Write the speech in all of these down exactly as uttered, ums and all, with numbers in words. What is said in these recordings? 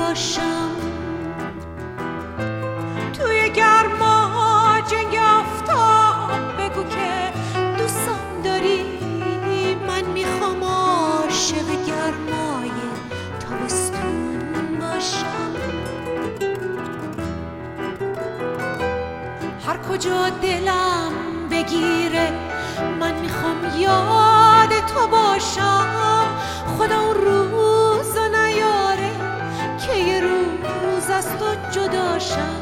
باشم. توی گرما جنگ آفتاب بگو که دوستم داری، من میخوام عاشق گرمای تابستون باشم. هر کجا دلم بگیره من میخوام یاد تو باشم. خدا اون روزو نیاره که یه روز از تو جداشم.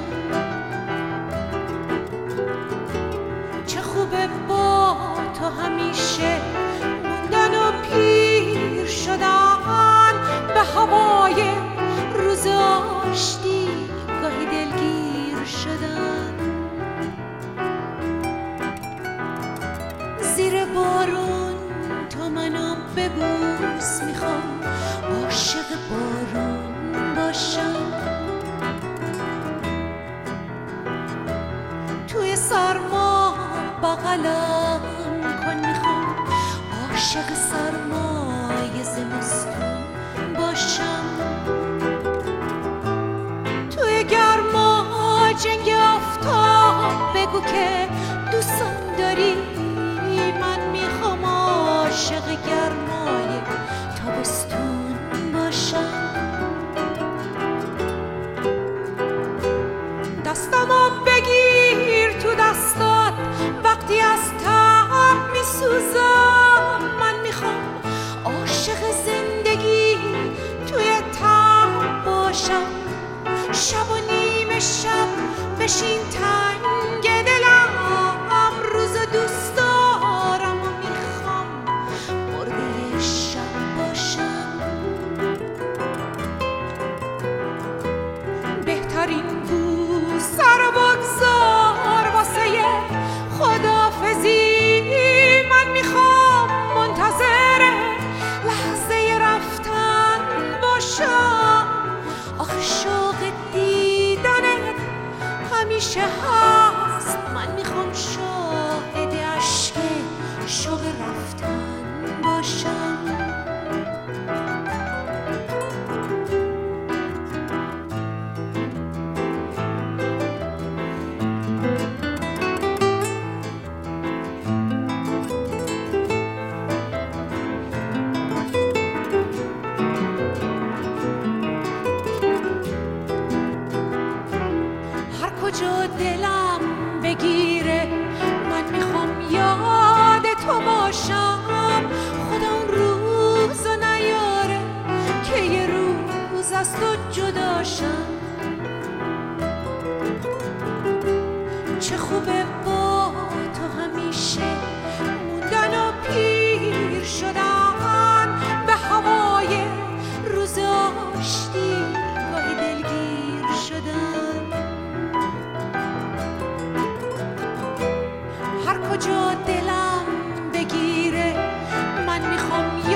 چه خوبه با تو همیشه موندن و پیر شدن، به هوای روز آشتی گاهی دلگیر شدن. زیر بارون تو منو ببوس، میخوام عاشق بارون باشم. توی سرما بغلم کن، میخوام عاشق سرمای زمستون باشم. توی گرما جنگ آفتاب بگو که دوستم داری، من میخوام عاشق گرمای تابستون باشم. دستمو بگیر تو دستات وقتی از تب میسوزم. من میخوام عاشق زندگی توی تب باشم. شب و نیمه شب بشین تنگ دلم، روز دوست دارم و میخوام مرده شب باشم. بهترین بوسه رو بگذار واسه خداحافظی، من میخوام منتظر لحظه رفتن باشم. آخه شوق دیدنت همیشه هست، من میخوام شاهد عشق شوق رفتن باشم. هر کجا دلم بگیره من میخوام یاد تو باشم. خدا اون روزو نیاره که یه روز از تو جداشم. چه خوبه با تو همیشه موندن و پیر شدن، به هوای روز آشتی گاهی دلگیر شدن. هر کجا دلم بگیره من میخوام